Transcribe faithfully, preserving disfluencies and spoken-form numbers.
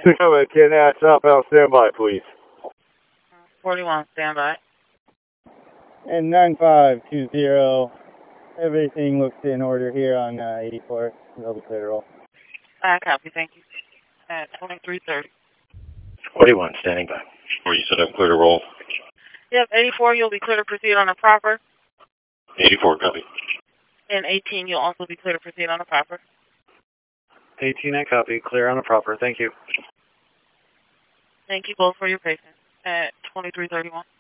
Coming, ten at southbound standby, please. forty-one, standby. And nine five two zero, everything looks in order here on uh, eighty-four. They'll be clear to roll. I copy, thank you. At twenty-three thirty. forty-one, standing by. Or you said I'm clear to roll? Yep, eighty-four, you'll be clear to proceed on a proper. eighty-four, copy. And eighteen, you'll also be clear to proceed on a proper. eighteen, I copy. Clear on a proper. Thank you. Thank you both for your patience. At twenty-three thirty-one.